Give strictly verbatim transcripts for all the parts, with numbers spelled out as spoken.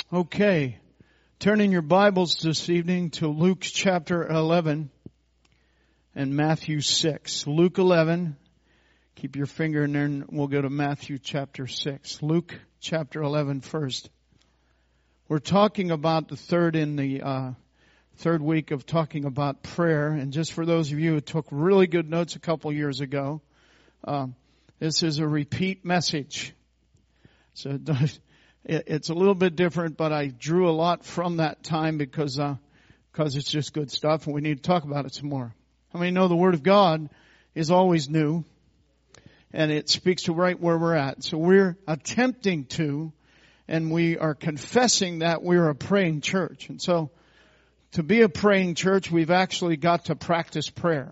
Okay, turn in your Bibles this evening to Luke chapter eleven and Matthew six. Luke eleven, keep your finger in there and we'll go to Matthew chapter six. Luke chapter eleven first. We're talking about the third in the uh, third week of talking about prayer. And just for those of you who took really good notes a couple years ago, uh, this is a repeat message. So it's a little bit different, but I drew a lot from that time because uh, because it's just good stuff and we need to talk about it some more. How many know the Word of God is always new and it speaks to right where we're at? So we're attempting to, and we are confessing that we're a praying church. And so to be a praying church, we've actually got to practice prayer.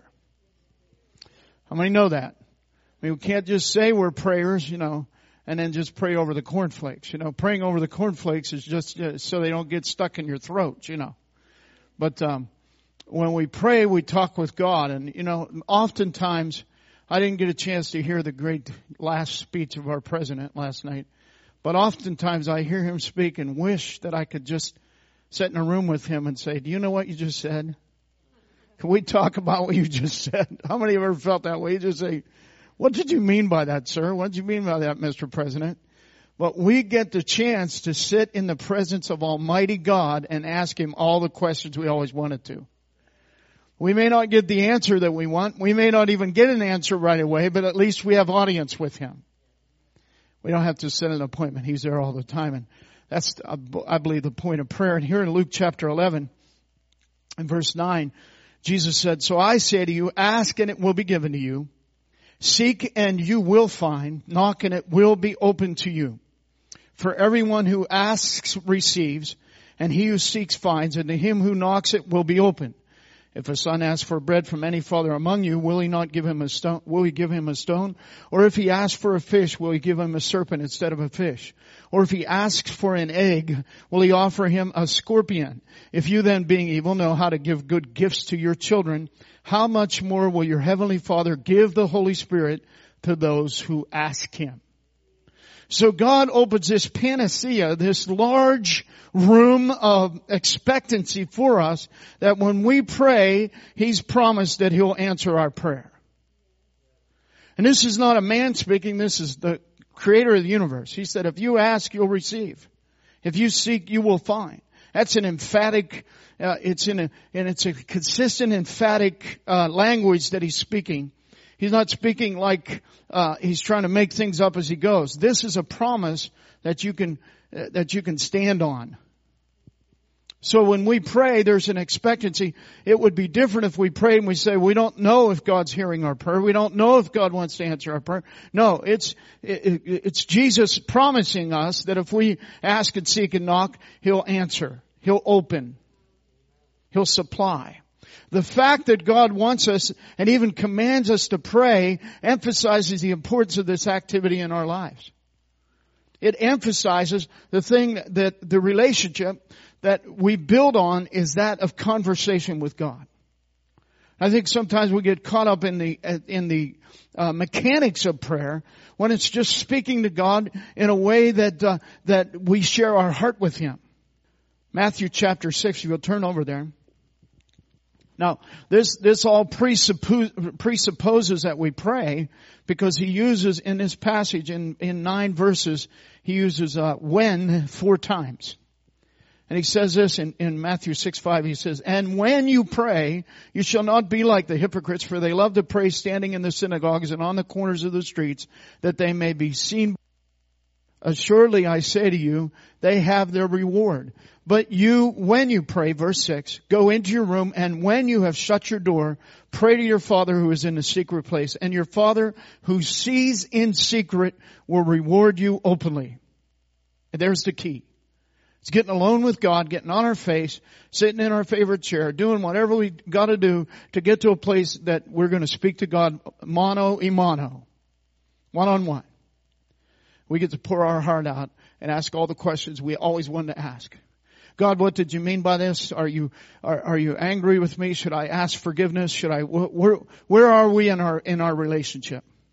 How many know that? I mean, we can't just say we're prayers, you know, and then just pray over the cornflakes. You know, praying over the cornflakes is just uh, so they don't get stuck in your throat, you know. But um when we pray, we talk with God. And, you know, oftentimes, I didn't get a chance to hear the great last speech of our president last night. But oftentimes, I hear him speak and wish that I could just sit in a room with him and say, do you know what you just said? Can we talk about what you just said? How many of you ever felt that way? You just say, what did you mean by that, sir? What did you mean by that, Mister President? But we get the chance to sit in the presence of Almighty God and ask Him all the questions we always wanted to. We may not get the answer that we want. We may not even get an answer right away, but at least we have audience with Him. We don't have to set an appointment. He's there all the time. And that's, I believe, the point of prayer. And here in Luke chapter eleven and verse nine, Jesus said, so I say to you, ask and it will be given to you. Seek and you will find. Knock and it will be open to you. For everyone who asks receives, and he who seeks finds, and to him who knocks it will be open. If a son asks for bread from any father among you, will he not give him a stone? Will he give him a stone? Or if he asks for a fish, will he give him a serpent instead of a fish? Or if he asks for an egg, will he offer him a scorpion? If you then, being evil, know how to give good gifts to your children, how much more will your heavenly Father give the Holy Spirit to those who ask Him? So God opens this panacea, this large room of expectancy for us, that when we pray, He's promised that He'll answer our prayer. And this is not a man speaking, this is the Creator of the universe. He said, if you ask, you'll receive. If you seek, you will find. That's an emphatic, uh, it's in a, and it's a consistent, emphatic, uh, language that He's speaking. He's not speaking like uh he's trying to make things up as he goes. This is a promise that you can uh, that you can stand on. So when we pray, there's an expectancy. It would be different if we pray and we say, we don't know if God's hearing our prayer. We don't know if God wants to answer our prayer. No, it's it, it's Jesus promising us that if we ask and seek and knock, He'll answer. He'll open. He'll supply. The fact that God wants us and even commands us to pray emphasizes the importance of this activity in our lives. It emphasizes the thing that the relationship that we build on is that of conversation with God. I think sometimes we get caught up in the in the uh, mechanics of prayer when it's just speaking to God in a way that uh, that we share our heart with Him. Matthew chapter six, if you'll turn over there. Now, this, this all presuppose, presupposes that we pray because he uses in this passage in, in nine verses, he uses, uh, when four times. And he says this in, in Matthew six five, he says, and when you pray, you shall not be like the hypocrites, for they love to pray standing in the synagogues and on the corners of the streets, that they may be seen. Assuredly, I say to you, they have their reward. But you, when you pray, verse six, go into your room, and when you have shut your door, pray to your Father who is in the secret place. And your Father who sees in secret will reward you openly. And there's the key. It's getting alone with God, getting on our face, sitting in our favorite chair, doing whatever we got to do to get to a place that we're going to speak to God mano a mano, one-on-one. We get to pour our heart out and ask all the questions we always wanted to ask. God, what did you mean by this? Are you are, are you angry with me? Should I ask forgiveness? Should I? Where where are we in our in our relationship?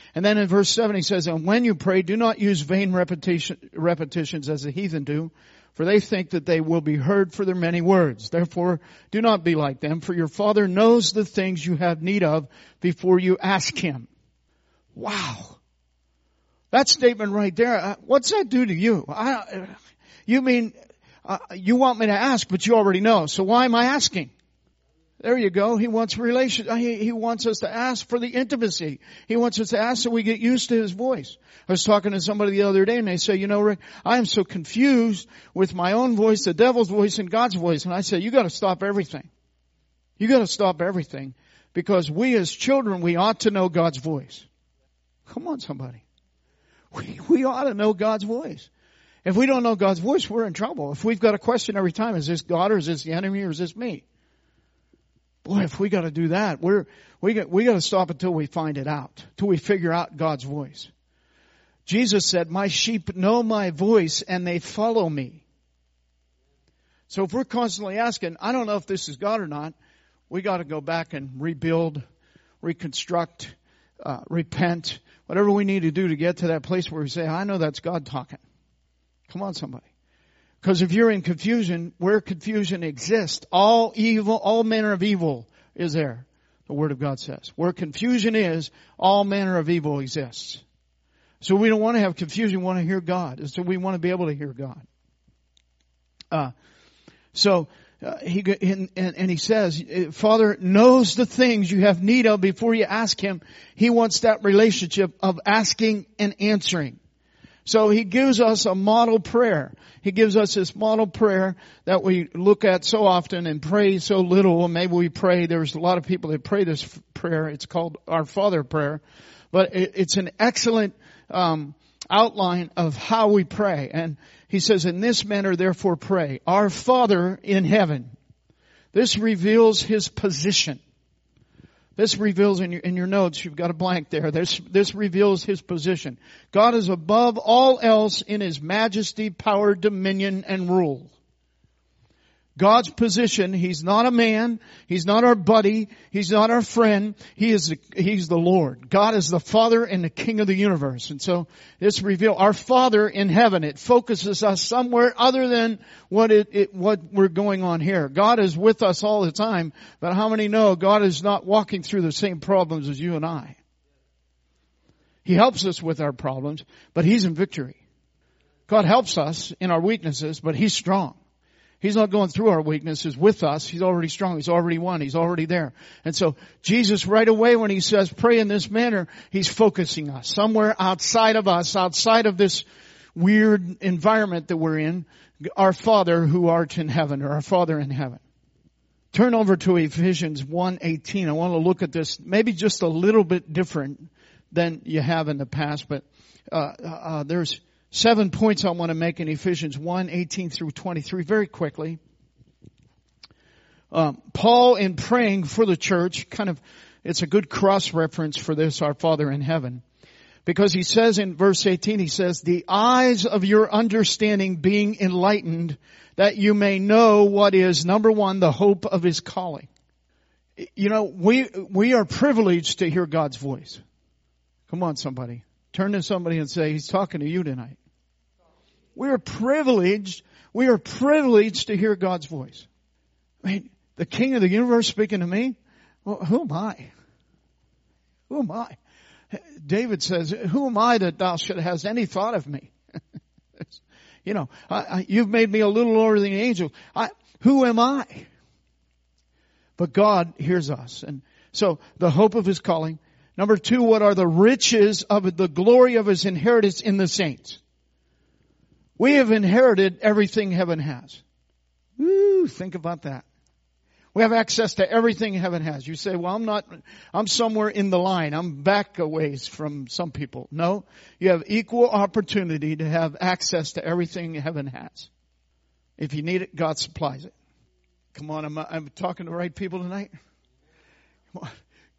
And then in verse seven he says, and when you pray, do not use vain repetition, repetitions as the heathen do, for they think that they will be heard for their many words. Therefore, do not be like them, for your Father knows the things you have need of before you ask Him. Wow. That statement right there, uh, what's that do to you? I, you mean, uh, you want me to ask, but you already know. So why am I asking? There you go. He wants relation. He, he wants us to ask for the intimacy. He wants us to ask so we get used to His voice. I was talking to somebody the other day and they say, you know, Rick, I am so confused with my own voice, the devil's voice, and God's voice. And I say, you got to stop everything. You got to stop everything because we as children, we ought to know God's voice. Come on, somebody. We, we ought to know God's voice. If we don't know God's voice, we're in trouble. If we've got a question every time, is this God or is this the enemy or is this me? Boy, if we got to do that, we're, we got, we got to stop until we find it out, till we figure out God's voice. Jesus said, my sheep know my voice and they follow me. So if we're constantly asking, I don't know if this is God or not, we got to go back and rebuild, reconstruct, uh, repent, whatever we need to do to get to that place where we say, I know that's God talking. Come on, somebody. Because if you're in confusion, where confusion exists, all evil, all manner of evil is there. The Word of God says. Where confusion is, all manner of evil exists. So we don't want to have confusion, we want to hear God. So we want to be able to hear God. Uh, so, uh, he, and, and he says, Father knows the things you have need of before you ask Him. He wants that relationship of asking and answering. So He gives us a model prayer. He gives us this model prayer that we look at so often and pray so little. Maybe we pray. There's a lot of people that pray this prayer. It's called Our Father prayer. But it's an excellent um, outline of how we pray. And he says, in this manner, therefore pray. Our Father in heaven. This reveals His position. This reveals in your, in your notes, you've got a blank there. This, this reveals His position. God is above all else in His majesty, power, dominion, and rule. God's position, He's not a man. He's not our buddy. He's not our friend. He is the, He's the Lord. God is the Father and the King of the universe. And so this reveals our Father in heaven. It focuses us somewhere other than what it, it, what we're going on here. God is with us all the time. But how many know God is not walking through the same problems as you and I? He helps us with our problems, but He's in victory. God helps us in our weaknesses, but He's strong. He's not going through our weaknesses with us. He's already strong. He's already won. He's already there. And so Jesus right away when He says pray in this manner, He's focusing us somewhere outside of us, outside of this weird environment that we're in. Our Father who art in heaven, or our Father in heaven. Turn over to Ephesians one eighteen. I want to look at this maybe just a little bit different than you have in the past, but uh, uh there's Seven points I want to make in Ephesians one, eighteen through twenty-three very quickly. Um, Paul in praying for the church, kind of, it's a good cross-reference for this, our Father in heaven. Because he says in verse eighteen, he says, the eyes of your understanding being enlightened, that you may know what is, number one, the hope of His calling. You know, we, we are privileged to hear God's voice. Come on, somebody. Turn to somebody and say, He's talking to you tonight. We are privileged. We are privileged to hear God's voice. I mean, the King of the universe speaking to me? Well, who am I? Who am I? David says, who am I that thou should have any thought of me? You know, I, I, you've made me a little lower than the angels. I, who am I? But God hears us. And so the hope of His calling. Number two, what are the riches of the glory of His inheritance in the saints? We have inherited everything heaven has. Woo, think about that. We have access to everything heaven has. You say, well, I'm not, I'm somewhere in the line. I'm back a ways from some people. No, you have equal opportunity to have access to everything heaven has. If you need it, God supplies it. Come on, I'm, I'm talking to the right people tonight. Come on.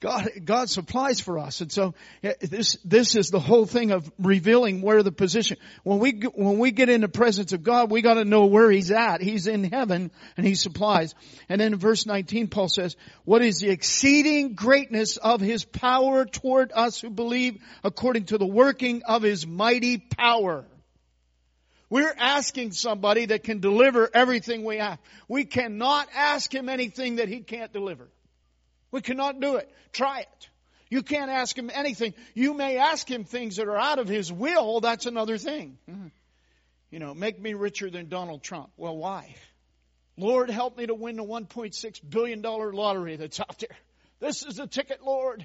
God, God supplies for us. And so this, this is the whole thing of revealing where the position. When we, when we get in the presence of God, we got to know where He's at. He's in heaven and He supplies. And then in verse nineteen, Paul says, what is the exceeding greatness of His power toward us who believe according to the working of His mighty power? We're asking somebody that can deliver everything we have. We cannot ask Him anything that He can't deliver. We cannot do it. Try it. You can't ask Him anything. You may ask Him things that are out of His will. That's another thing. You know, make me richer than Donald Trump. Well, why? Lord, help me to win the one point six billion dollars lottery that's out there. This is the ticket, Lord.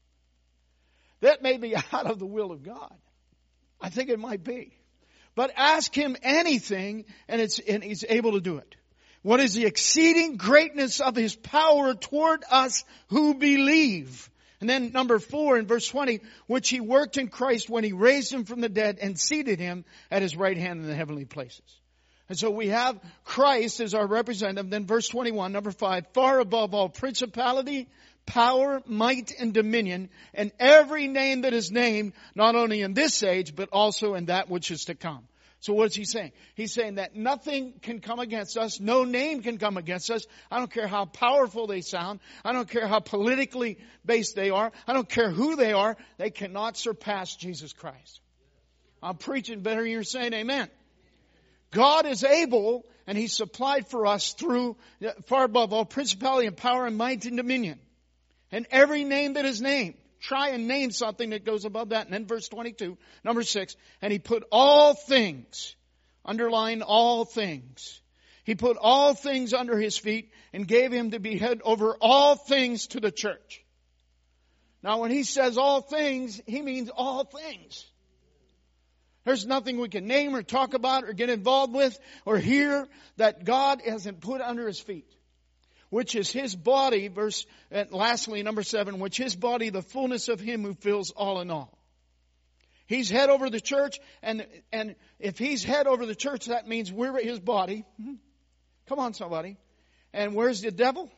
That may be out of the will of God. I think it might be. But ask Him anything and, it's, and He's able to do it. What is the exceeding greatness of His power toward us who believe? And then number four in verse twenty, which He worked in Christ when He raised Him from the dead and seated Him at His right hand in the heavenly places. And so we have Christ as our representative. Then verse twenty-one, number five, far above all principality, power, might, and dominion, and every name that is named, not only in this age, but also in that which is to come. So what's he saying? He's saying that nothing can come against us. No name can come against us. I don't care how powerful they sound. I don't care how politically based they are. I don't care who they are. They cannot surpass Jesus Christ. I'm preaching better than you're saying amen. God is able, and He supplied for us through far above all principality and power and might and dominion. And every name that is named. Try and name something that goes above that. And then verse twenty-two, number six, and He put all things, underline all things. He put all things under His feet and gave Him to be head over all things to the church. Now when He says all things, He means all things. There's nothing we can name or talk about or get involved with or hear that God hasn't put under His feet. Which is His body, verse, and lastly, number seven, which His body, the fullness of Him who fills all in all. He's head over the church, and, and if He's head over the church, that means we're His body. Come on, somebody. And where's the devil?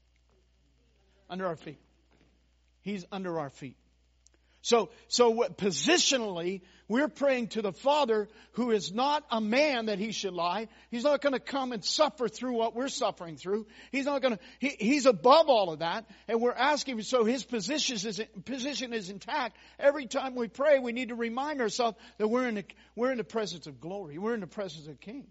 Under our feet. He's under our feet. So, so what, positionally, we're praying to the Father who is not a man that He should lie. He's not going to come and suffer through what we're suffering through. He's not going to, he, He's above all of that. And we're asking, so His position is, position is intact. Every time we pray, we need to remind ourselves that we're in the, we're in the presence of glory. We're in the presence of King.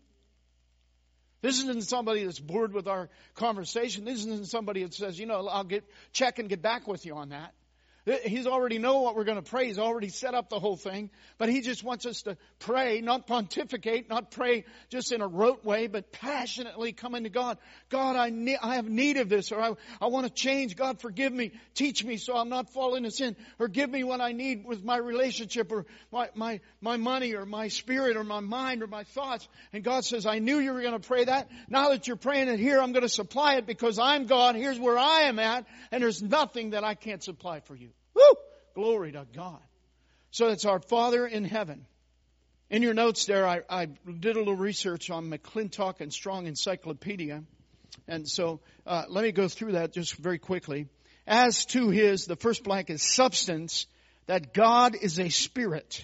This isn't somebody that's bored with our conversation. This isn't somebody that says, you know, I'll get, check and get back with you on that. He's already know what we're going to pray. He's already set up the whole thing. But He just wants us to pray, not pontificate, not pray just in a rote way, but passionately come into God. God, I need, I have need of this, or I, I want to change. God, forgive me. Teach me so I'm not falling into sin. Or give me what I need with my relationship, or my, my, my money, or my spirit, or my mind, or my thoughts. And God says, I knew you were going to pray that. Now that you're praying it here, I'm going to supply it because I'm God. Here's where I am at. And there's nothing that I can't supply for you. Woo! Glory to God. So it's our Father in heaven. In your notes there, I, I did a little research on McClintock and Strong Encyclopedia. And so uh, let me go through that just very quickly. As to His, the first blank is substance, that God is a spirit.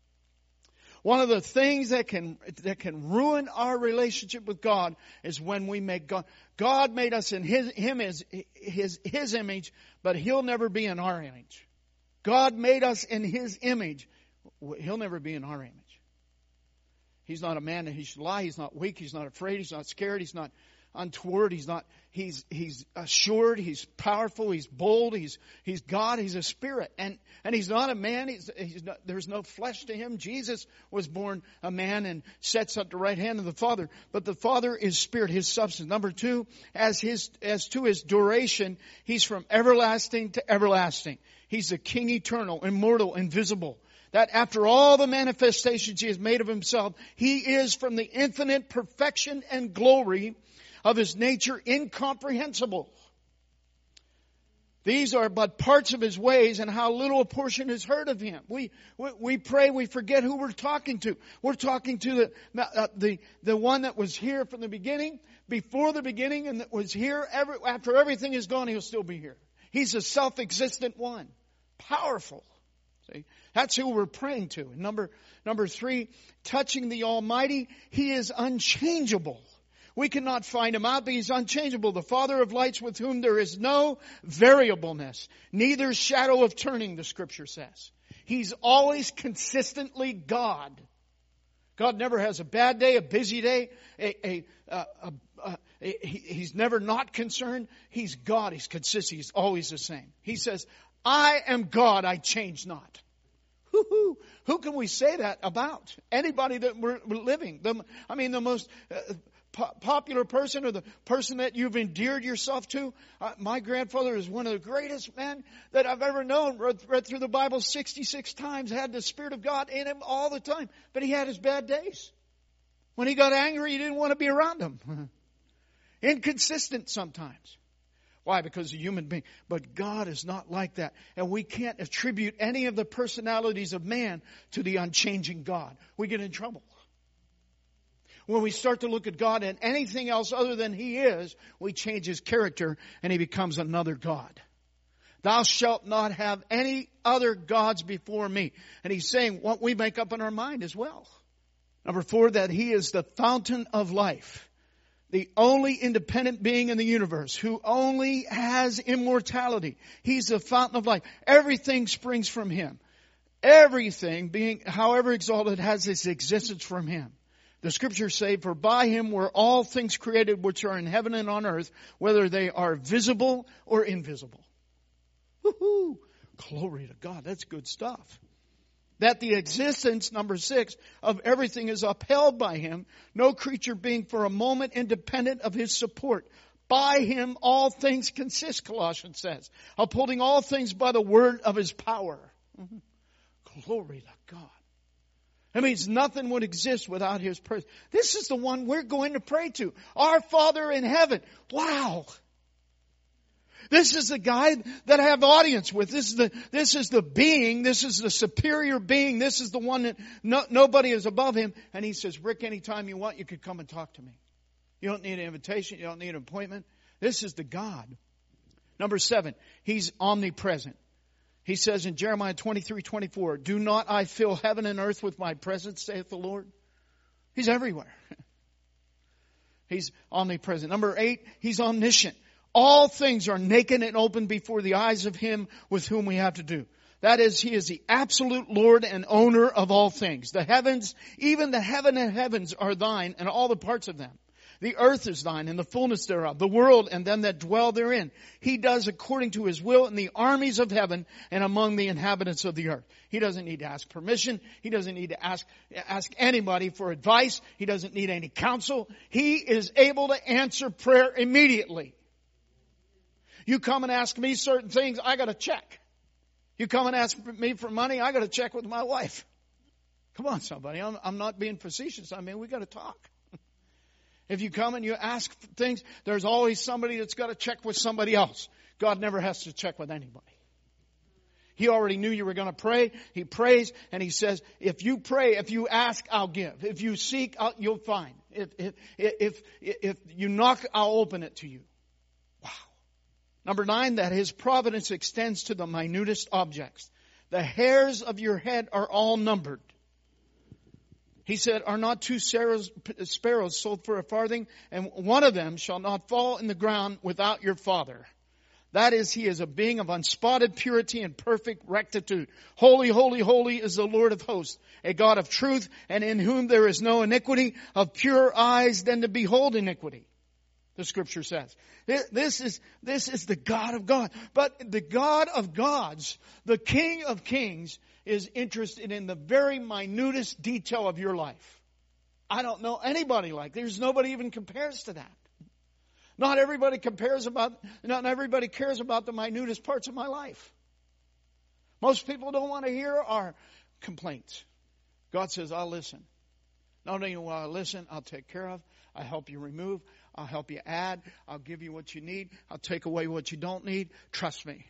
One of the things that can that can ruin our relationship with God is when we make God. God made us in His Him as His His image, but He'll never be in our image. God made us in His image. He'll never be in our image. He's not a man that He should lie. He's not weak. He's not afraid. He's not scared. He's not untoward. He's not. He's he's assured. He's powerful. He's bold. He's he's God. He's a spirit, and and He's not a man. He's, he's not, there's no flesh to Him. Jesus was born a man and sits at the right hand of the Father. But the Father is spirit, His substance. Number two, as his as to His duration, He's from everlasting to everlasting. He's the King eternal, immortal, invisible. That after all the manifestations He has made of Himself, He is from the infinite perfection and glory of His nature incomprehensible. These are but parts of His ways, and how little a portion is heard of Him. We we, we pray, we forget who we're talking to. We're talking to the uh, the the one that was here from the beginning, before the beginning, and that was here every, after everything is gone. He'll still be here. He's a self-existent one. Powerful. See? That's who we're praying to. Number, number three, touching the Almighty, He is unchangeable. We cannot find Him out, but He's unchangeable. The Father of lights with whom there is no variableness, neither shadow of turning, the Scripture says. He's always consistently God. God never has a bad day, a busy day, a, a, a, a, a, a he, He's never not concerned. He's God. He's consistent. He's always the same. He says, I am God, I change not. Woo-hoo. Who can we say that about? Anybody that we're living. The, I mean, the most uh, po- popular person or the person that you've endeared yourself to. Uh, my grandfather is one of the greatest men that I've ever known. Read, read through the Bible sixty-six times. Had the Spirit of God in him all the time. But he had his bad days. When he got angry, you didn't want to be around him. Inconsistent sometimes. Why? Because he's a human being. But God is not like that. And we can't attribute any of the personalities of man to the unchanging God. We get in trouble. When we start to look at God and anything else other than He is, we change His character and He becomes another God. Thou shalt not have any other gods before me. And He's saying what we make up in our mind as well. Number four, that He is the fountain of life. The only independent being in the universe who only has immortality. He's the fountain of life. Everything springs from Him. Everything, being however exalted, has its existence from Him. The Scriptures say, for by Him were all things created which are in heaven and on earth, whether they are visible or invisible. Woohoo! Glory to God. That's good stuff. That the existence, number six, of everything is upheld by Him, no creature being for a moment independent of His support. By Him all things consist, Colossians says, upholding all things by the word of His power. Mm-hmm. Glory to God. That means nothing would exist without His presence. This is the one we're going to pray to. Our Father in heaven. Wow. This is the guy that I have audience with. This is the, this is the being. This is the superior being. This is the one that no, nobody is above him. And he says, Rick, anytime you want, you could come and talk to me. You don't need an invitation. You don't need an appointment. This is the God. Number seven, He's omnipresent. He says in Jeremiah twenty-three twenty-four, do not I fill heaven and earth with my presence, saith the Lord? He's everywhere. He's omnipresent. Number eight, He's omniscient. All things are naked and open before the eyes of Him with whom we have to do. That is, He is the absolute Lord and owner of all things. The heavens, even the heaven and heavens are thine and all the parts of them. The earth is thine and the fullness thereof, the world and them that dwell therein. He does according to His will in the armies of heaven and among the inhabitants of the earth. He doesn't need to ask permission. He doesn't need to ask, ask anybody for advice. He doesn't need any counsel. He is able to answer prayer immediately. You come and ask me certain things, I got to check. You come and ask me for money, I got to check with my wife. Come on, somebody. I'm, I'm not being facetious. I mean, we got to talk. If you come and you ask things, there's always somebody that's got to check with somebody else. God never has to check with anybody. He already knew you were going to pray. He prays and He says, if you pray, if you ask, I'll give. If you seek, I'll, you'll find. If, if, if, if you knock, I'll open it to you. Wow. Number nine, that His providence extends to the minutest objects. The hairs of your head are all numbered. He said, are not two sparrows, sparrows sold for a farthing, and one of them shall not fall in the ground without your Father. That is, He is a being of unspotted purity and perfect rectitude. Holy, holy, holy is the Lord of hosts, a God of truth, and in whom there is no iniquity, of pure eyes than to behold iniquity. The Scripture says. This is, this is the God of God. But the God of gods, the King of kings, is interested in the very minutest detail of your life. I don't know anybody like that. There's nobody even compares to that. Not everybody compares about, not everybody cares about the minutest parts of my life. Most people don't want to hear our complaints. God says, I'll listen. Not only will I listen, I'll take care of. I'll help you remove. I'll help you add. I'll give you what you need. I'll take away what you don't need. Trust me.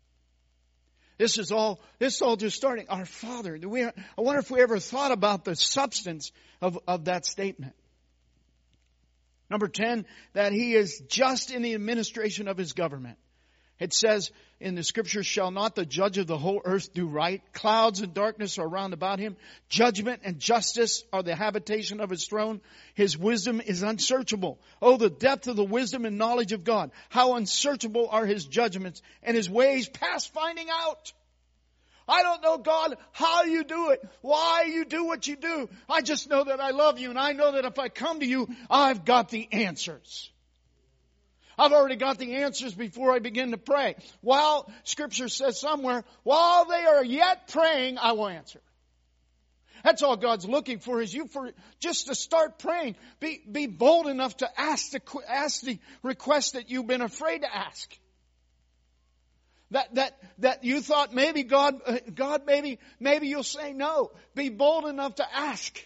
This is all, this is all just starting. Our Father. Do we, I wonder if we ever thought about the substance of, of that statement. Number ten, that He is just in the administration of His government. It says in the scriptures, shall not the judge of the whole earth do right? Clouds and darkness are round about him. Judgment and justice are the habitation of his throne. His wisdom is unsearchable. Oh, the depth of the wisdom and knowledge of God. How unsearchable are his judgments and his ways past finding out. I don't know, God, how you do it, why you do what you do. I just know that I love you, and I know that if I come to you, I've got the answers. I've already got the answers before I begin to pray. While Scripture says somewhere, while they are yet praying, I will answer. That's all God's looking for, is you for just to start praying. Be, be bold enough to ask the, ask the request that you've been afraid to ask. That, that, that you thought maybe God, uh, God maybe, maybe you'll say no. Be bold enough to ask.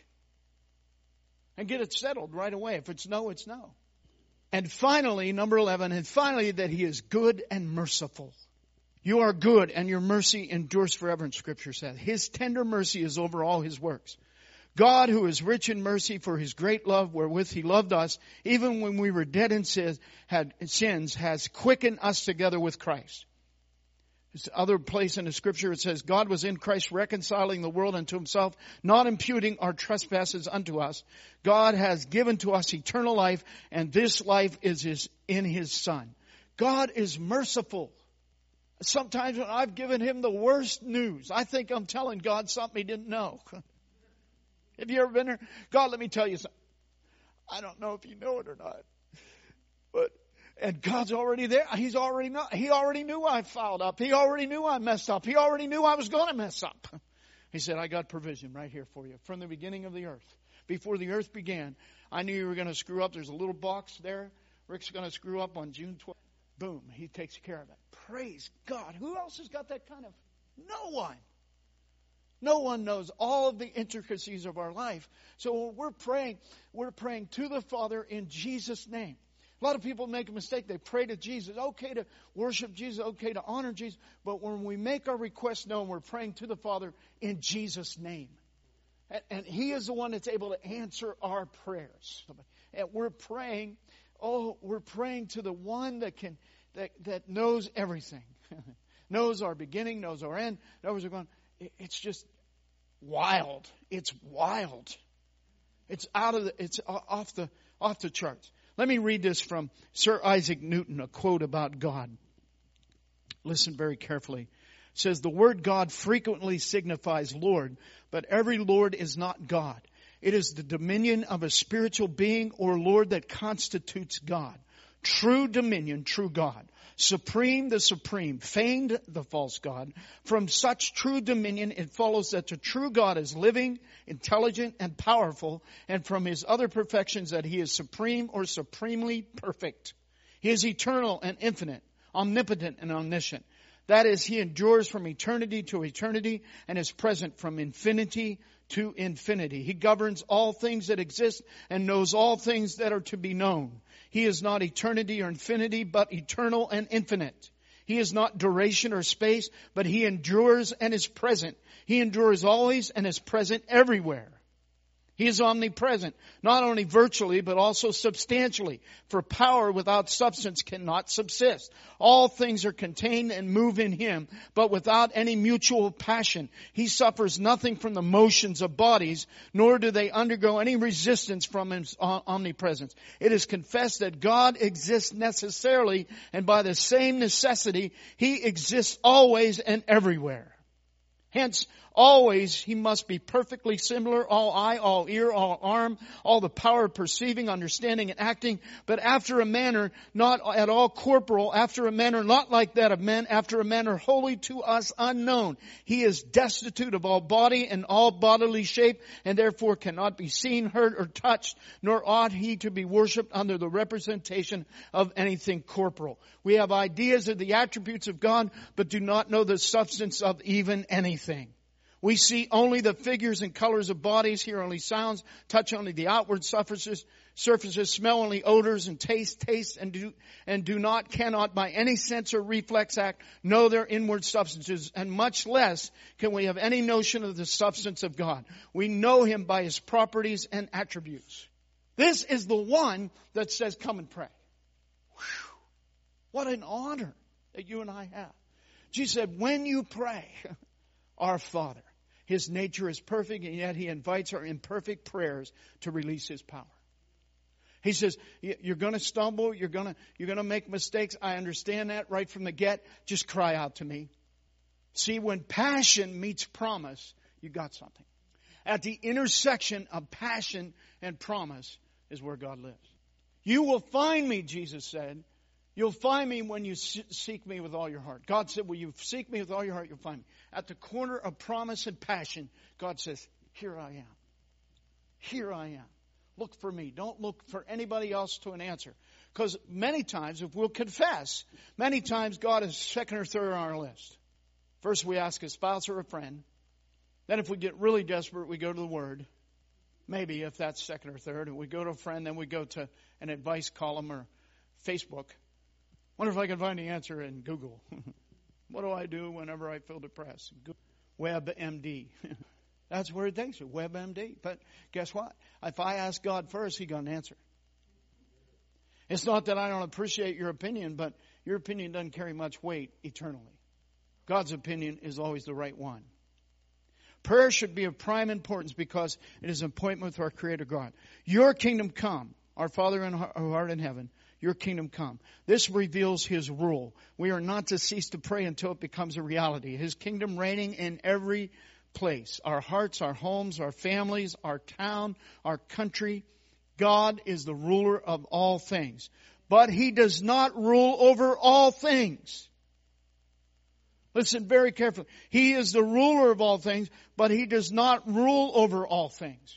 And get it settled right away. If it's no, it's no. And finally, number eleven, and finally that He is good and merciful. You are good and your mercy endures forever, in Scripture says. His tender mercy is over all His works. God, who is rich in mercy for His great love wherewith He loved us, even when we were dead in sins, had sins, has quickened us together with Christ. There's other place in the Scripture it says, God was in Christ reconciling the world unto Himself, not imputing our trespasses unto us. God has given to us eternal life, and this life is his, in His Son. God is merciful. Sometimes when I've given Him the worst news, I think I'm telling God something He didn't know. Have you ever been there? God, let me tell you something. I don't know if you know it or not, but and God's already there. He's already know, He already knew I fouled up. He already knew I messed up. He already knew I was going to mess up. He said, I got provision right here for you. From the beginning of the earth. Before the earth began, I knew you were going to screw up. There's a little box there. Rick's going to screw up on June twelfth. Boom. He takes care of it. Praise God. Who else has got that kind of? No one. No one knows all of the intricacies of our life. So when we're praying, we're praying to the Father in Jesus' name. A lot of people make a mistake. They pray to Jesus. Okay to worship Jesus. Okay to honor Jesus. But when we make our request known, we're praying to the Father in Jesus' name. And, and He is the one that's able to answer our prayers. And we're praying, oh, we're praying to the one that can, that, that knows everything. Knows our beginning, knows our end, knows our going. It's just wild. It's wild. It's out of the, it's off the, off the charts. Let me read this from Sir Isaac Newton, a quote about God. Listen very carefully. It says, the word God frequently signifies Lord, but every Lord is not God. It is the dominion of a spiritual being or Lord that constitutes God. True dominion, true God. Supreme, the supreme. Feigned, the false God. From such true dominion, it follows that the true God is living, intelligent, and powerful, and from His other perfections that He is supreme or supremely perfect. He is eternal and infinite, omnipotent and omniscient. That is, He endures from eternity to eternity and is present from infinity to infinity. He governs all things that exist and knows all things that are to be known. He is not eternity or infinity, but eternal and infinite. He is not duration or space, but He endures and is present. He endures always and is present everywhere. He is omnipresent, not only virtually, but also substantially. For power without substance cannot subsist. All things are contained and move in Him, but without any mutual passion. He suffers nothing from the motions of bodies, nor do they undergo any resistance from His omnipresence. It is confessed that God exists necessarily, and by the same necessity, He exists always and everywhere. Hence, always He must be perfectly similar, all eye, all ear, all arm, all the power of perceiving, understanding, and acting, but after a manner not at all corporal, after a manner not like that of men, after a manner wholly to us unknown. He is destitute of all body and all bodily shape, and therefore cannot be seen, heard, or touched, nor ought He to be worshipped under the representation of anything corporal. We have ideas of the attributes of God, but do not know the substance of even anything. We see only the figures and colors of bodies, hear only sounds, touch only the outward surfaces, surfaces, smell only odors, and taste, taste, and do, and do not, cannot by any sense or reflex act know their inward substances, and much less can we have any notion of the substance of God. We know Him by His properties and attributes. This is the one that says, come and pray. Whew. What an honor. that you and I have. Jesus said, when you pray, our Father, His nature is perfect, and yet He invites our imperfect prayers to release His power. He says, you're going to stumble, you're going to, you're going to make mistakes. I understand that right from the get. Just cry out to me. See, when passion meets promise, you got something. At the intersection of passion and promise is where God lives. You will find me, Jesus said. You'll find me when you seek me with all your heart. God said, well, you seek me with all your heart, you'll find me. At the corner of promise and passion, God says, here I am. Here I am. Look for me. Don't look for anybody else to an answer. Because many times, if we'll confess, many times God is second or third on our list. First we ask a spouse or a friend. Then if we get really desperate, we go to the Word. Maybe if that's second or third. And we go to a friend, then we go to an advice column or Facebook. Wonder if I can find the answer in Google. What do I do whenever I feel depressed? WebMD. That's where it takes you, WebMD. But guess what? If I ask God first, He's got an answer. It's not that I don't appreciate your opinion, but your opinion doesn't carry much weight eternally. God's opinion is always the right one. Prayer should be of prime importance because it is an appointment with our Creator God. Your kingdom come, our Father who art in heaven. Your kingdom come. This reveals His rule. We are not to cease to pray until it becomes a reality. His kingdom reigning in every place. Our hearts, our homes, our families, our town, our country. God is the ruler of all things. But He does not rule over all things. Listen very carefully. He is the ruler of all things, but He does not rule over all things.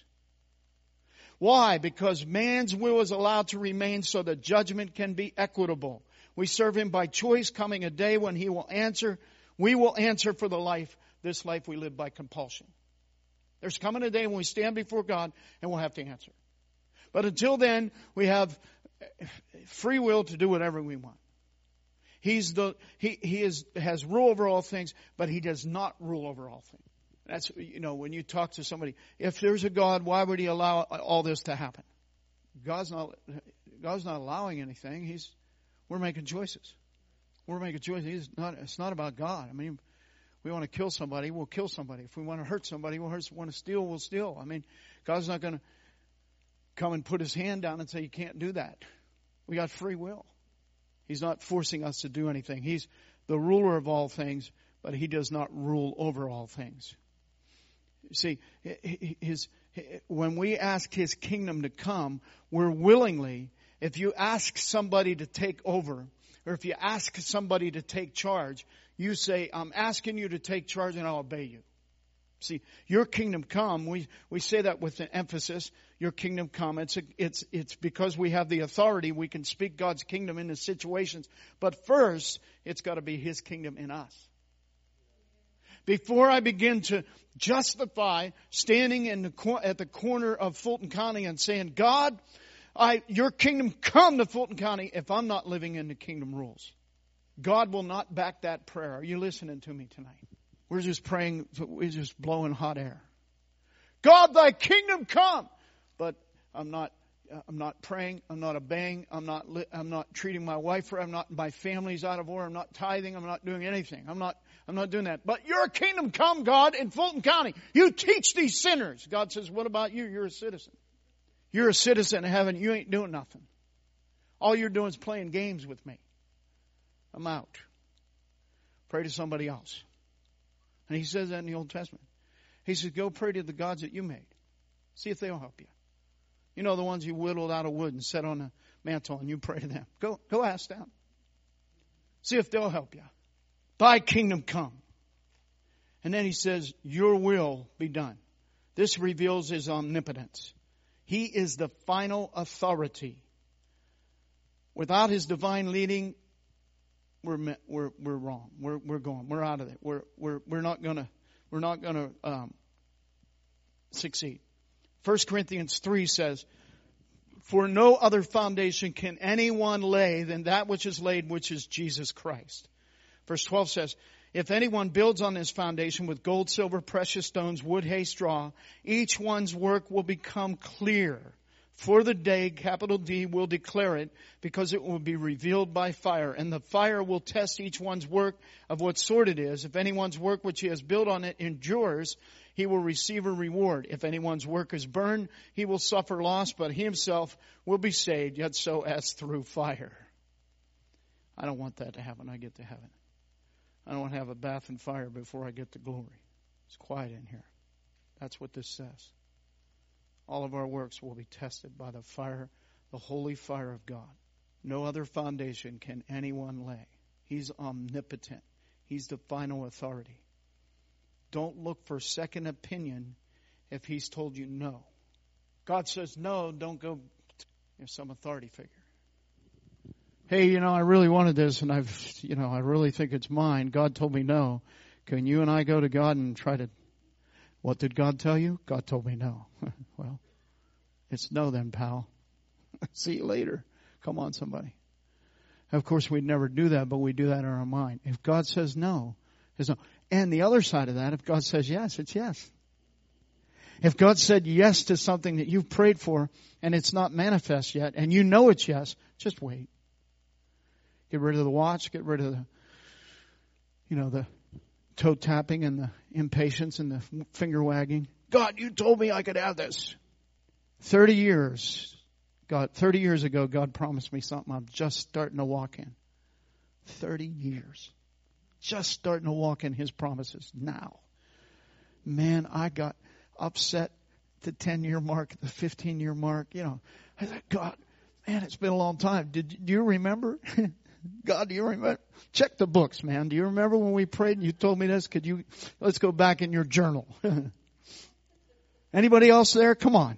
Why? Because man's will is allowed to remain so that judgment can be equitable. We serve Him by choice, coming a day when He will answer. We will answer for the life, this life we live by compulsion. There's coming a day when we stand before God and we'll have to answer. But until then, we have free will to do whatever we want. He's the He He is has rule over all things, but He does not rule over all things. That's, you know, when you talk to somebody, if there's a God, why would He allow all this to happen? God's not God's not allowing anything. He's we're making choices. We're making choices. He's not. It's not about God. I mean, we want to kill somebody, we'll kill somebody. If we want to hurt somebody, we'll hurt, want to steal, we'll steal. I mean, God's not going to come and put His hand down and say you can't do that. We got free will. He's not forcing us to do anything. He's the ruler of all things, but He does not rule over all things. See, his, when we ask His kingdom to come, we're willingly, if you ask somebody to take over, or if you ask somebody to take charge, you say, I'm asking you to take charge and I'll obey you. See, your kingdom come, we, we say that with an emphasis, your kingdom come. It's, a, it's, it's because we have the authority, we can speak God's kingdom into situations. But first, it's got to be His kingdom in us. Before I begin to justify standing in the, at the corner of Fulton County and saying, God, I, your kingdom come to Fulton County, if I'm not living in the kingdom rules. God will not back that prayer. Are you listening to me tonight? We're just praying, we're just blowing hot air. God, thy kingdom come. But I'm not, I'm not praying, I'm not obeying, I'm not, I'm not treating my wife right, I'm not, my family's out of order, I'm not tithing, I'm not doing anything. I'm not, I'm not doing that. But your kingdom come, God, in Fulton County. You teach these sinners. God says, what about you? You're a citizen. You're a citizen of heaven. You ain't doing nothing. All you're doing is playing games with me. I'm out. Pray to somebody else. And He says that in the Old Testament. He says, go pray to the gods that you made. See if they'll help you. You know, the ones you whittled out of wood and set on a mantle, and you pray to them. Go, go ask them. See if they'll help you. Thy kingdom come. And then He says, your will be done. This reveals His omnipotence. He is the final authority. Without His divine leading, we're we're we're wrong. We're we're gone. We're out of it. We're we're we're not gonna we're not gonna um, succeed. First Corinthians three says, "For no other foundation can anyone lay than that which is laid, which is Jesus Christ." Verse twelve says, "If anyone builds on this foundation with gold, silver, precious stones, wood, hay, straw, each one's work will become clear. For the day, capital D, will declare it, because it will be revealed by fire. And the fire will test each one's work of what sort it is. If anyone's work which he has built on it endures, he will receive a reward. If anyone's work is burned, he will suffer loss, but he himself will be saved, yet so as through fire. I don't want that to happen when I get to heaven. I don't want to have a bath in fire before I get to glory. It's quiet in here. That's what this says. All of our works will be tested by the fire, the holy fire of God. No other foundation can anyone lay. He's omnipotent. He's the final authority. Don't look for second opinion if He's told you no. God says no, don't go to some authority figure. Hey, you know, I really wanted this and I've, you know, I really think it's mine. God told me no. Can you and I go to God and try to, what did God tell you? God told me no. Well, it's no then, pal. See you later. Come on, somebody. Of course, we'd never do that, but we do that in our mind. If God says no, it's no. And the other side of that, if God says yes, it's yes. If God said yes to something that you've prayed for and it's not manifest yet, and you know it's yes, just wait. Get rid of the watch, get rid of the, you know, the toe tapping and the impatience and the finger wagging. God, you told me I could have this. Thirty years, God, thirty years ago, God promised me something I'm just starting to walk in. Thirty years. Just starting to walk in His promises now. Man, I got upset at the ten-year mark, the fifteen-year mark. You know, I thought, God, man, it's been a long time. Did do you remember? God, do you remember? Check the books, man. Do you remember when we prayed and you told me this? Could you, let's go back in your journal. Anybody else there? Come on.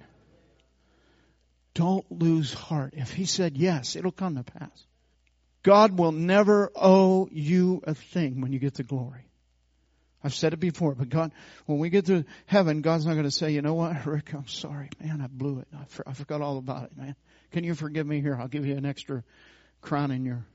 Don't lose heart. If He said yes, it'll come to pass. God will never owe you a thing when you get to glory. I've said it before, but God, when we get to heaven, God's not going to say, you know what, Rick, I'm sorry, man, I blew it. I, for, I forgot all about it, man. Can you forgive me here? I'll give you an extra crown in your,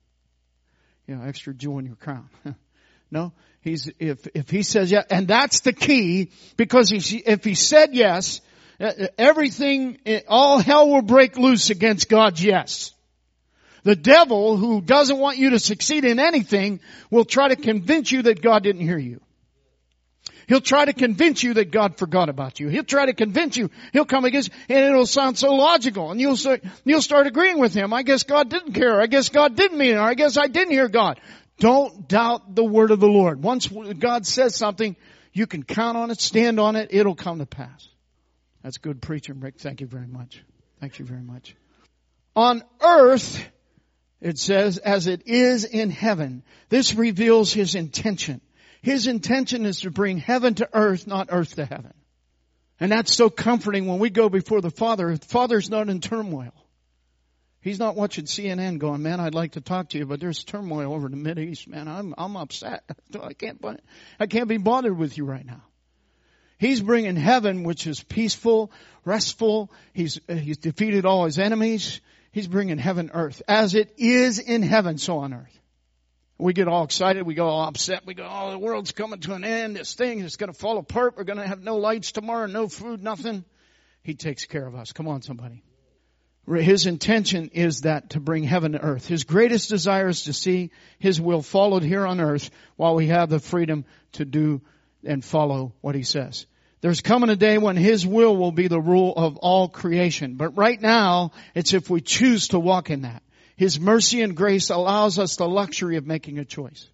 you know, extra jewel in your crown. No, he's, if, if He says yes, and that's the key, because he, if He said yes, everything, all hell will break loose against God's yes. The devil, who doesn't want you to succeed in anything, will try to convince you that God didn't hear you. He'll try to convince you that God forgot about you. He'll try to convince you. He'll come against, and it'll sound so logical. And you'll start, you'll start agreeing with him. I guess God didn't care. I guess God didn't mean it. Or I guess I didn't hear God. Don't doubt the word of the Lord. Once God says something, you can count on it, stand on it. It'll come to pass. That's good preaching, Rick. Thank you very much. Thank you very much. On earth, it says, as it is in heaven. This reveals His intention. His intention is to bring heaven to earth, not earth to heaven. And that's so comforting when we go before the Father. The Father's not in turmoil. He's not watching C N N going, man, I'd like to talk to you, but there's turmoil over in the Mideast, man. I'm, I'm upset. I can't, I can't be bothered with you right now. He's bringing heaven, which is peaceful, restful. He's, he's defeated all His enemies. He's bringing heaven, earth. As it is in heaven, so on earth. We get all excited. We go all upset. We go, oh, the world's coming to an end. This thing is going to fall apart. We're going to have no lights tomorrow, no food, nothing. He takes care of us. Come on, somebody. His intention is that to bring heaven to earth. His greatest desire is to see His will followed here on earth while we have the freedom to do and follow what He says. There's coming a day when His will will be the rule of all creation. But right now, it's if we choose to walk in that. His mercy and grace allows us the luxury of making a choice.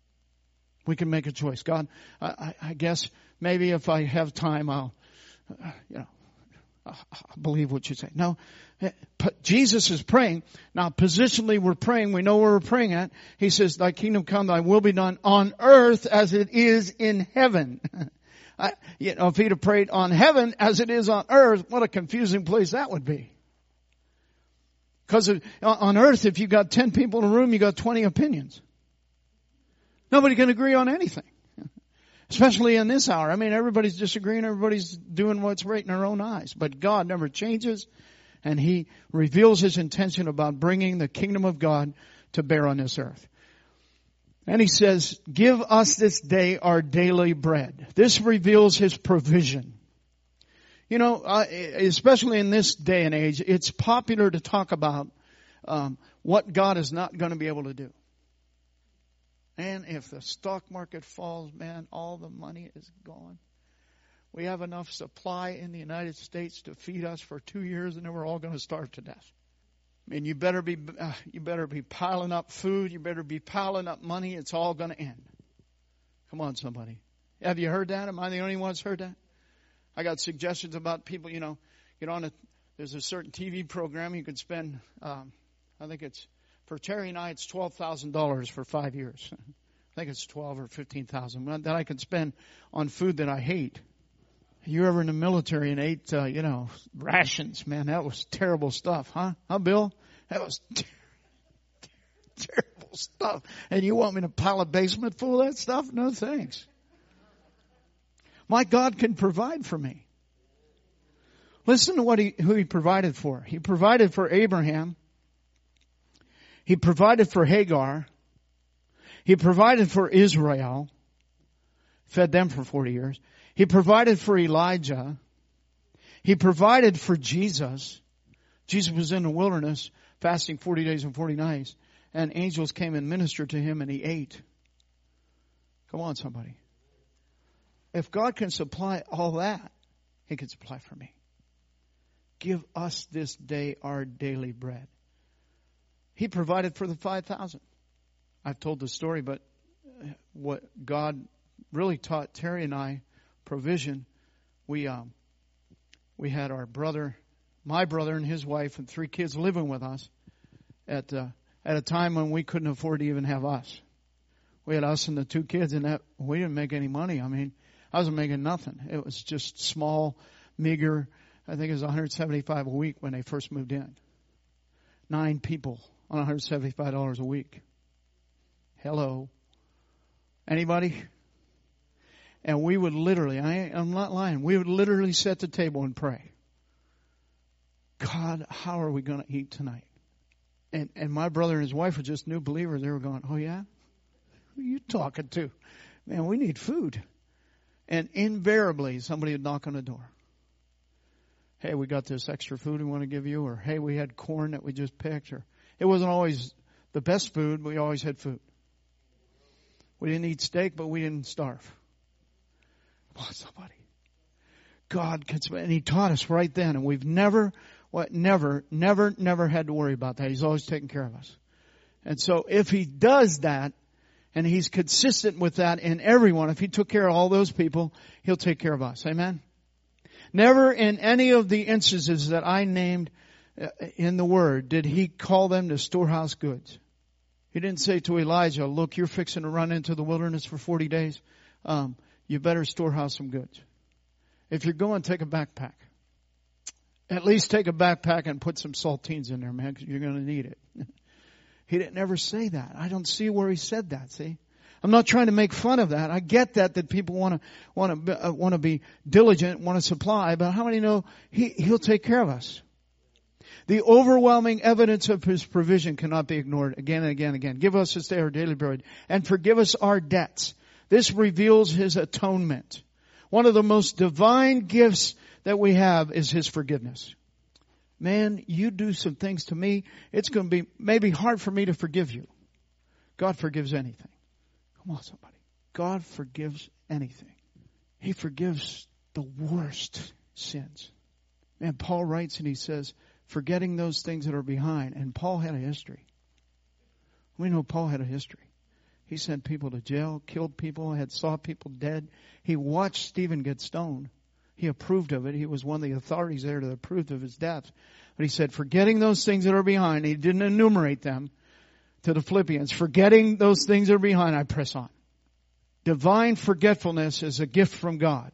We can make a choice. God, I, I guess maybe if I have time, I'll, uh, you know, I'll believe what you say. No, Jesus is praying. Now, positionally, we're praying. We know where we're praying at. He says, thy kingdom come, thy will be done on earth as it is in heaven. I, you know, if he'd have prayed on heaven as it is on earth, what a confusing place that would be. Because on earth, if you got ten people in a room, you got twenty opinions. Nobody can agree on anything. Especially in this hour. I mean, everybody's disagreeing. Everybody's doing what's right in their own eyes. But God never changes. And He reveals His intention about bringing the kingdom of God to bear on this earth. And He says, give us this day our daily bread. This reveals His provision. You know, uh, especially in this day and age, it's popular to talk about um, what God is not going to be able to do. And if the stock market falls, man, all the money is gone. We have enough supply in the United States to feed us for two years, and then we're all going to starve to death. I mean, you better be uh, you better be piling up food. You better be piling up money. It's all going to end. Come on, somebody. Have you heard that? Am I the only one that's heard that? I got suggestions about people, you know, get on a, there's a certain T V program you could spend, um, I think it's, for Terry and I, it's twelve thousand dollars for five years. I think it's twelve or fifteen thousand that I can spend on food that I hate. You ever in the military and ate, uh, you know, rations, man, that was terrible stuff, huh? Huh, Bill? That was ter- ter- terrible stuff. And you want me to pile a basement full of that stuff? No thanks. My God can provide for me. Listen to what he, who he provided for. He provided for Abraham. He provided for Hagar. He provided for Israel. Fed them for forty years. He provided for Elijah. He provided for Jesus. Jesus was in the wilderness fasting forty days and forty nights. And angels came and ministered to him and he ate. Come on, somebody. If God can supply all that, he can supply for me. Give us this day our daily bread. He provided for the five thousand. I've told the story, but what God really taught Terry and I, provision. We um, we had our brother, my brother and his wife and three kids living with us at uh, at a time when we couldn't afford to even have us. We had us and the two kids, and that we didn't make any money. I mean, I wasn't making nothing. It was just small, meager. I think it was one hundred seventy-five dollars a week when they first moved in. Nine people on one hundred seventy-five dollars a week. Hello. Anybody? And we would literally, I, I'm not lying, we would literally set the table and pray. God, how are we going to eat tonight? And and my brother and his wife were just new believers. They were going, oh yeah? Who are you talking to? Man, we need food. And invariably, somebody would knock on the door. Hey, we got this extra food we want to give you. Or, hey, we had corn that we just picked. Or, it wasn't always the best food, but we always had food. We didn't eat steak, but we didn't starve. Come on, somebody. God can, and he taught us right then. And we've never, what, never, never, never had to worry about that. He's always taken care of us. And so if he does that, and he's consistent with that in everyone, if he took care of all those people, he'll take care of us. Amen? Never in any of the instances that I named in the Word did he call them to storehouse goods. He didn't say to Elijah, look, you're fixing to run into the wilderness for forty days. Um, you better storehouse some goods. If you're going, take a backpack. At least take a backpack and put some saltines in there, man, because you're going to need it. He didn't ever say that. I don't see where he said that, see? I'm not trying to make fun of that. I get that, that people want to, want to, uh, want to be diligent, want to supply, but how many know he, he'll take care of us? The overwhelming evidence of his provision cannot be ignored again and again and again. Give us this day our daily bread and forgive us our debts. This reveals his atonement. One of the most divine gifts that we have is his forgiveness. Man, you do some things to me, it's going to be maybe hard for me to forgive you. God forgives anything. Come on, somebody. God forgives anything. He forgives the worst sins. Man, Paul writes and he says, forgetting those things that are behind. And Paul had a history. We know Paul had a history. He sent people to jail, killed people, had saw people dead. He watched Stephen get stoned. He approved of it. He was one of the authorities there that approved of his death. But he said, forgetting those things that are behind, he didn't enumerate them to the Philippians. Forgetting those things that are behind, I press on. Divine forgetfulness is a gift from God.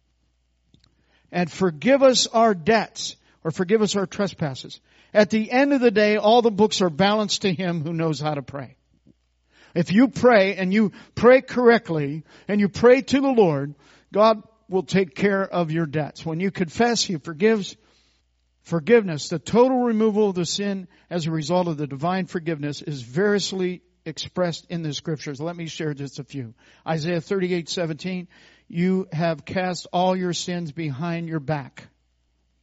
And forgive us our debts, or forgive us our trespasses. At the end of the day, all the books are balanced to him who knows how to pray. If you pray and you pray correctly and you pray to the Lord, God will take care of your debts. When you confess, he forgives. Forgiveness, the total removal of the sin as a result of the divine forgiveness, is variously expressed in the scriptures. Let me share just a few. Isaiah thirty-eight seventeen, you have cast all your sins behind your back.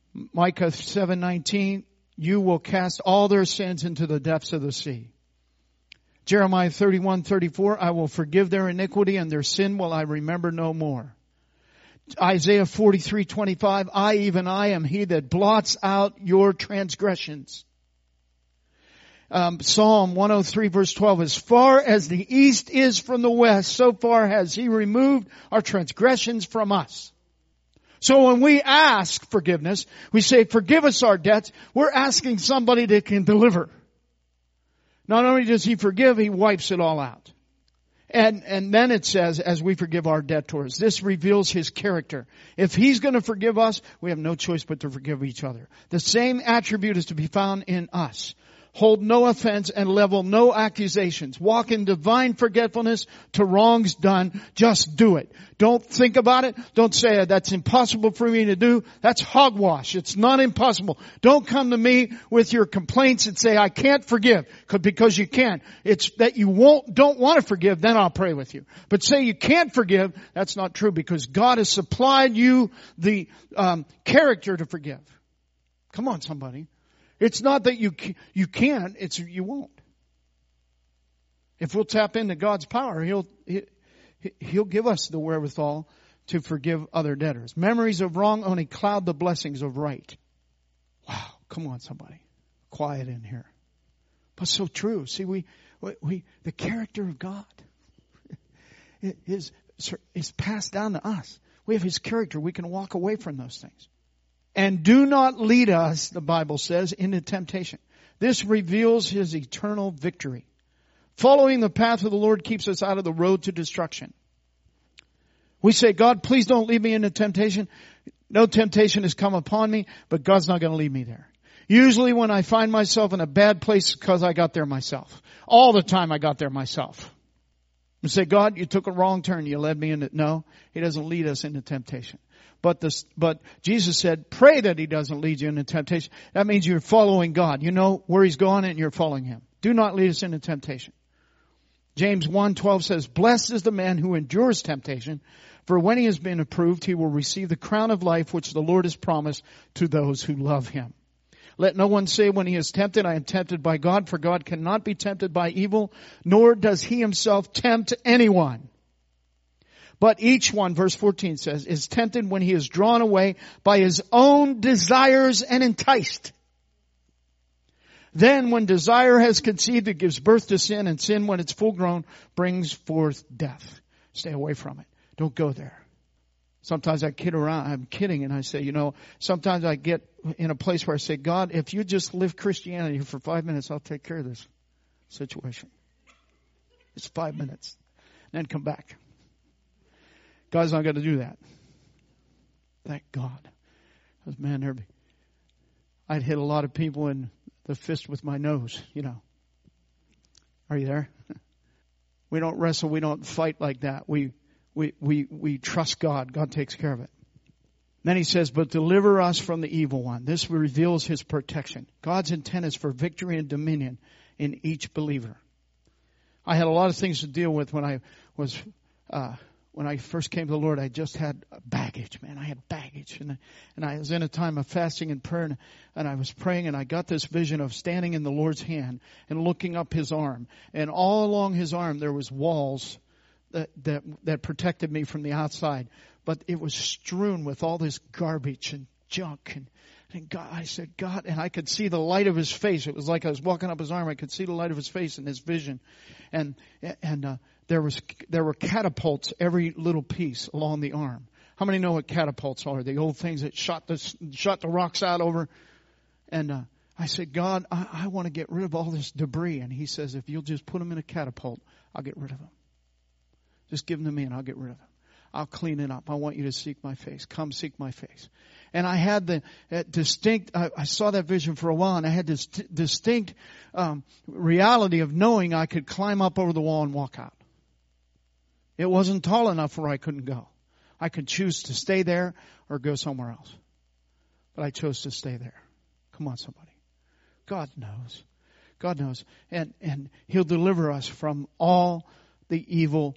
Micah seven nineteen, you will cast all their sins into the depths of the sea. Jeremiah thirty-one thirty-four, I will forgive their iniquity and their sin will I remember no more. Isaiah forty-three twenty-five, I, even I, am he that blots out your transgressions. Um, Psalm one oh three verse twelve, as far as the east is from the west, so far has he removed our transgressions from us. So when we ask forgiveness, we say, forgive us our debts, we're asking somebody that can deliver. Not only does he forgive, he wipes it all out. And, and then it says, as we forgive our debtors, this reveals his character. If he's going to forgive us, we have no choice but to forgive each other. The same attribute is to be found in us. Hold no offense and level no accusations. Walk in divine forgetfulness to wrongs done. Just do it. Don't think about it. Don't say, that's impossible for me to do. That's hogwash. It's not impossible. Don't come to me with your complaints and say, I can't forgive, because you can't. It's that you won't, don't want to forgive, then I'll pray with you. But say you can't forgive, that's not true, because God has supplied you the um, character to forgive. Come on, somebody. It's not that you you can't, it's you won't. If we'll tap into God's power, He'll He'll give us the wherewithal to forgive other debtors. Memories of wrong only cloud the blessings of right. Wow, come on, somebody, quiet in here. But so true. See, we we the character of God is is passed down to us. We have His character. We can walk away from those things. And do not lead us, the Bible says, into temptation. This reveals His eternal victory. Following the path of the Lord keeps us out of the road to destruction. We say, God, please don't lead me into temptation. No temptation has come upon me, but God's not going to lead me there. Usually when I find myself in a bad place, because I got there myself. All the time I got there myself. You say, God, you took a wrong turn. You led me into... No, He doesn't lead us into temptation. But this, but Jesus said, pray that He doesn't lead you into temptation. That means you're following God. You know where He's going and you're following Him. Do not lead us into temptation. James one twelve says, blessed is the man who endures temptation, for when he has been approved, he will receive the crown of life which the Lord has promised to those who love Him. Let no one say when he is tempted, I am tempted by God, for God cannot be tempted by evil, nor does He Himself tempt anyone. But each one, verse fourteen says, is tempted when he is drawn away by his own desires and enticed. Then when desire has conceived, it gives birth to sin, and sin, when it's full grown, brings forth death. Stay away from it. Don't go there. Sometimes I kid around. I'm kidding, and I say, you know, sometimes I get in a place where I say, God, if you just live Christianity for five minutes, I'll take care of this situation. It's five minutes. Then come back. God's not going to do that. Thank God. Because, man, there'd be, I'd hit a lot of people in the fist with my nose, you know. Are you there? We don't wrestle. We don't fight like that. We, we, we, we trust God. God takes care of it. Then He says, but deliver us from the evil one. This reveals His protection. God's intent is for victory and dominion in each believer. I had a lot of things to deal with when I was, uh, When I first came to the Lord, I just had baggage, man. I had baggage. And, and I was in a time of fasting and prayer, and, and I was praying, and I got this vision of standing in the Lord's hand and looking up His arm. And all along His arm, there was walls that, that, that protected me from the outside. But it was strewn with all this garbage and junk. And, and God, I said, God, and I could see the light of His face. It was like I was walking up His arm. I could see the light of His face in His vision. And, and, uh, There was, there were catapults every little piece along the arm. How many know what catapults are? The old things that shot the, shot the rocks out over. And, uh, I said, God, I, I want to get rid of all this debris. And He says, if you'll just put them in a catapult, I'll get rid of them. Just give them to me and I'll get rid of them. I'll clean it up. I want you to seek my face. Come seek my face. And I had the uh, distinct, I, I saw that vision for a while, and I had this t- distinct um, reality of knowing I could climb up over the wall and walk out. It wasn't tall enough where I couldn't go. I could choose to stay there or go somewhere else. But I chose to stay there. Come on, somebody. God knows. God knows. And, and He'll deliver us from all the evil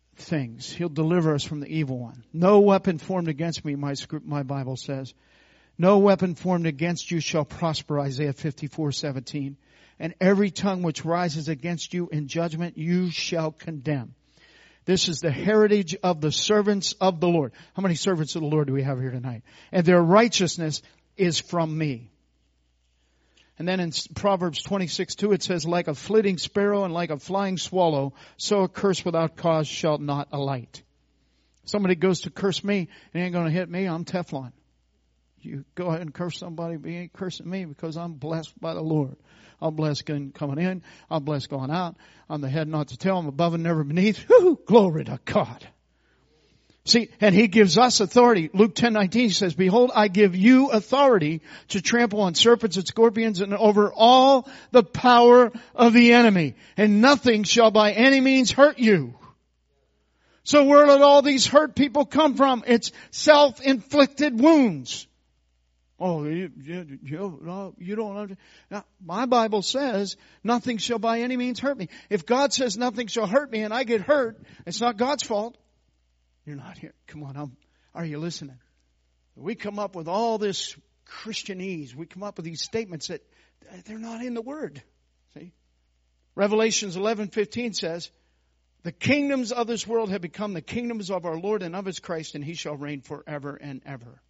things. He'll deliver us from the evil one. No weapon formed against me, my script, my Bible says. No weapon formed against you shall prosper, Isaiah fifty-four seventeen. And every tongue which rises against you in judgment you shall condemn. This is the heritage of the servants of the Lord. How many servants of the Lord do we have here tonight? And their righteousness is from me. And then in Proverbs twenty-six two it says, like a flitting sparrow and like a flying swallow, so a curse without cause shall not alight. Somebody goes to curse me, it ain't going to hit me. I'm Teflon. You go ahead and curse somebody, but you ain't cursing me because I'm blessed by the Lord. I'm blessed coming in. I'm blessed going out. I'm the head, not the tail. I'm above and never beneath. Woo, glory to God. See, and He gives us authority. Luke ten nineteen says, behold, I give you authority to trample on serpents and scorpions and over all the power of the enemy. And nothing shall by any means hurt you. So where did all these hurt people come from? It's self-inflicted wounds. Oh, you, you, you, you don't understand. Now, my Bible says nothing shall by any means hurt me. If God says nothing shall hurt me and I get hurt, it's not God's fault. You're not here. Come on, I'm, are you listening? We come up with all this Christianese. We come up with these statements that they're not in the Word. See? Revelations eleven fifteen says, the kingdoms of this world have become the kingdoms of our Lord and of His Christ, and He shall reign forever and ever.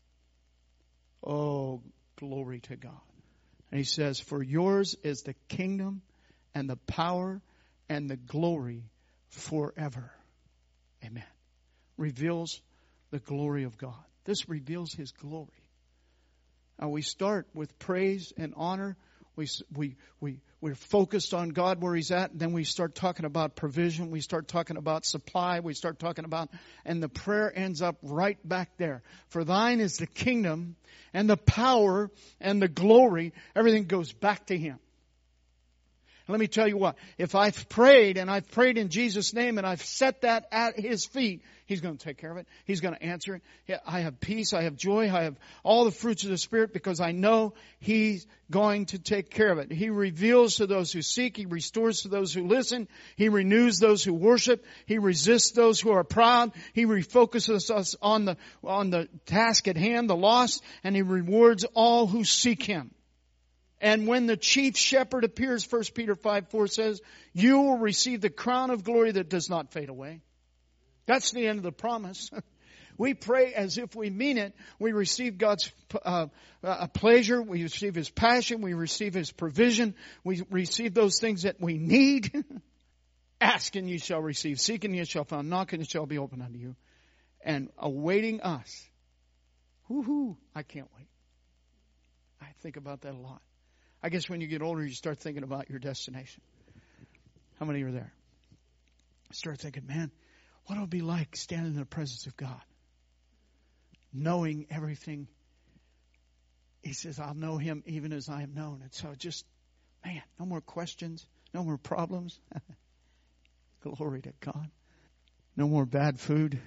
Oh, glory to God. And He says, for yours is the kingdom and the power and the glory forever. Amen. Reveals the glory of God. This reveals His glory. Now we start with praise and honor. We, we, we, we're focused on God where He's at. And then we start talking about provision. We start talking about supply. We start talking about, and the prayer ends up right back there. For thine is the kingdom and the power and the glory. Everything goes back to Him. Let me tell you what, if I've prayed and I've prayed in Jesus' name and I've set that at His feet, He's going to take care of it. He's going to answer it. I have peace. I have joy. I have all the fruits of the Spirit because I know He's going to take care of it. He reveals to those who seek. He restores to those who listen. He renews those who worship. He resists those who are proud. He refocuses us on the, on the task at hand, the lost, and He rewards all who seek Him. And when the chief shepherd appears, First Peter five four says, you will receive the crown of glory that does not fade away. That's the end of the promise. We pray as if we mean it. We receive God's uh, uh, pleasure. We receive His passion. We receive His provision. We receive those things that we need. Ask and you shall receive. Seek and you shall find. Knock and it shall be opened unto you. And awaiting us. Woo-hoo. I can't wait. I think about that a lot. I guess when you get older, you start thinking about your destination. How many are there? Start thinking, man, what it'll be like standing in the presence of God. Knowing everything. He says, I'll know Him even as I am known. And so just, man, no more questions. No more problems. Glory to God. No more bad food.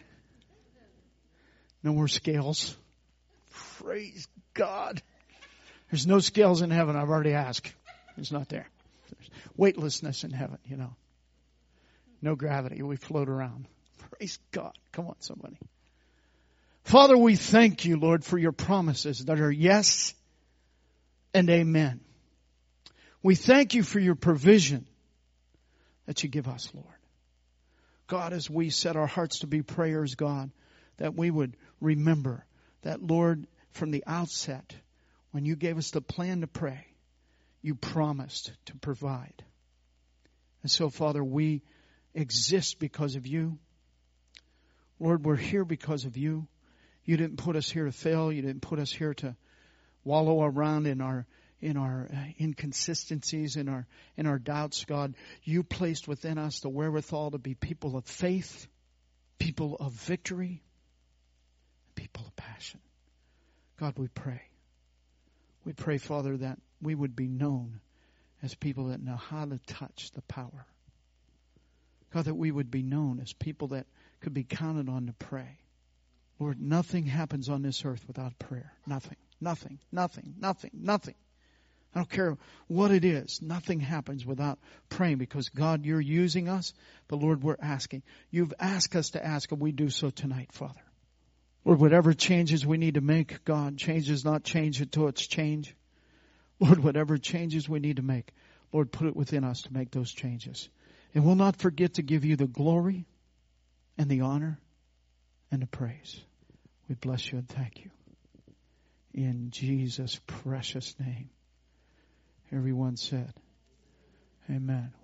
No more scales. Praise God. There's no scales in heaven. I've already asked. It's not there. There's weightlessness in heaven, you know. No gravity. We float around. Praise God. Come on, somebody. Father, we thank You, Lord, for Your promises that are yes and amen. We thank You for Your provision that You give us, Lord. God, as we set our hearts to be prayers, God, that we would remember that, Lord, from the outset, when You gave us the plan to pray, You promised to provide. And so, Father, we exist because of You. Lord, we're here because of You. You didn't put us here to fail. You didn't put us here to wallow around in our in our uh, inconsistencies, in our in our doubts, God. You placed within us the wherewithal to be people of faith, people of victory, people of passion. God, we pray. We pray, Father, that we would be known as people that know how to touch the power. God, that we would be known as people that could be counted on to pray. Lord, nothing happens on this earth without prayer. Nothing, nothing, nothing, nothing, nothing. I don't care what it is. Nothing happens without praying because, God, You're using us. But, Lord, we're asking. You've asked us to ask, and we do so tonight, Father. Lord, whatever changes we need to make, God, changes not change until it's change. Lord, whatever changes we need to make, Lord, put it within us to make those changes. And we'll not forget to give you the glory and the honor and the praise. We bless you and thank you. In Jesus' precious name. Everyone said, amen.